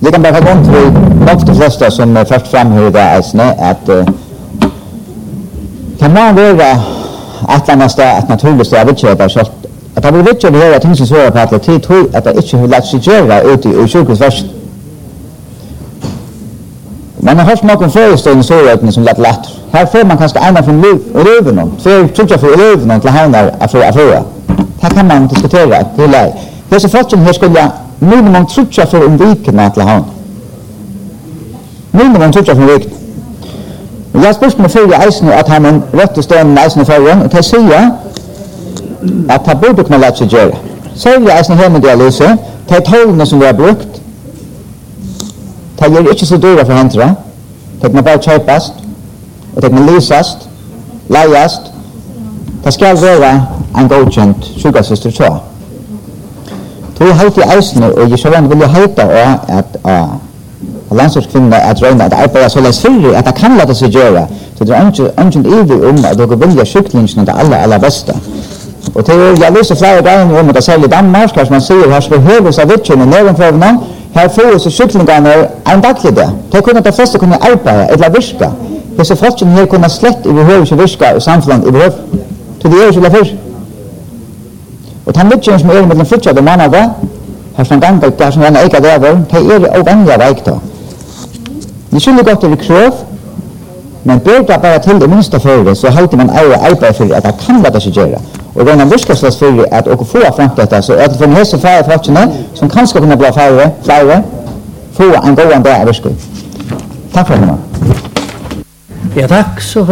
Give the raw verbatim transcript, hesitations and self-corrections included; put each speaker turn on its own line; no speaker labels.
Vi kan bara gå om till nog de flesta som är först fram här idag att uh, kan man vara att man måste att naturligt så vet jag att att det vet jag det ting som så på att det tror att det inte hur lätt sig göra ute i sjukhus. Man har haft någon förestående sårökning som lätt lätt. Här får man kanske ena från löven, för tror jag för löven till hamnar att få affärer. Här kan man diskutera till det. Det är så fort som här skulle jag minimum tror jag för en vecka till hamn. Minimum tror jag för en vecka. Jag spurs med för isen att han en rätt stående isen för och till säga att ta borde kunna lära sig göra. Så jag isen här med dialyse, ta tålna som vi har brukt. Det är inte så dyra för händra. Det kan bara köpast. Och det kan lysast. Lejast. Det ska vara en godkänd sjukasyster så. Då är det i eisne och jag så vill jag hejta att landsortskvinnorna att röna att arbeta så läs för att det kan låta sig göra. Så det är inte inte evig om att de vill sjuklingen det alla alla bästa. Och det är jag lyser flera dagar om att sälja Danmark kanske man säger här så behöver så vet ju när för någon här får så kycklingarna en daglig dag. Det kunde de flesta kunna arbeta eller virka. Det så fast här kunna slätt i behöver så virka i samhället i behöv till det är så därför. Och han vet ju som är med den fortsatta månader har sån gång där som en eka där var det är ovänliga väg då. Det skulle gå till kröv men börja bara till det minsta för det så håller man alla arbeta för att det kan låta sig göra. Och då när vi ska slåss för att och få fram detta så att för nästa färre faktorna som kanske kunna bli färre färre få en god dag av skuld. Tack för det.
Ja, tack så